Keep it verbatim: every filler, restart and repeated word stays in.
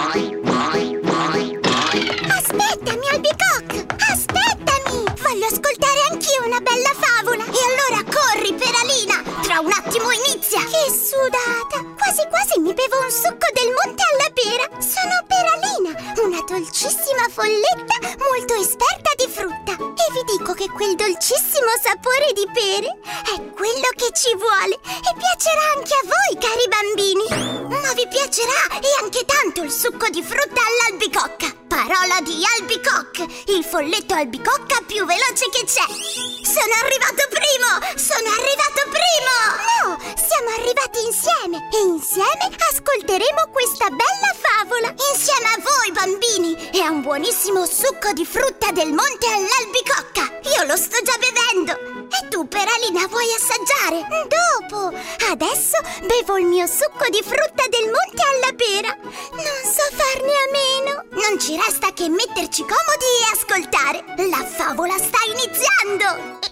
Aspettami, Albicocche! Aspettami! Voglio ascoltare anch'io una bella favola! E allora corri, Peralina! Tra un attimo inizia! Che sudata! Quasi quasi mi bevo un succo del monte alla pera! Sono Peralina, una dolcissima folletta molto esperta di frutta! E vi dico che quel dolcissimo sapore di pere è quello che ci vuole! E piacerà anche a voi, cari bambini! Ma vi piacerà e anche tanto il succo di frutta all'albicocca! Parola di Albicocche, il folletto albicocca più veloce che c'è! Sono arrivato primo! Sono arrivato primo! No, siamo arrivati insieme e insieme ascolteremo questa bella favola! Insieme a voi, bambini! E a un buonissimo succo di frutta del monte all'albicocca! Io lo sto già bevendo! E tu, Peralina, vuoi assaggiare? Dopo! Adesso bevo il mio succo di frutta del monte alla pera! Non so farne a meno! Non ci resta che metterci comodi e ascoltare! La favola sta iniziando!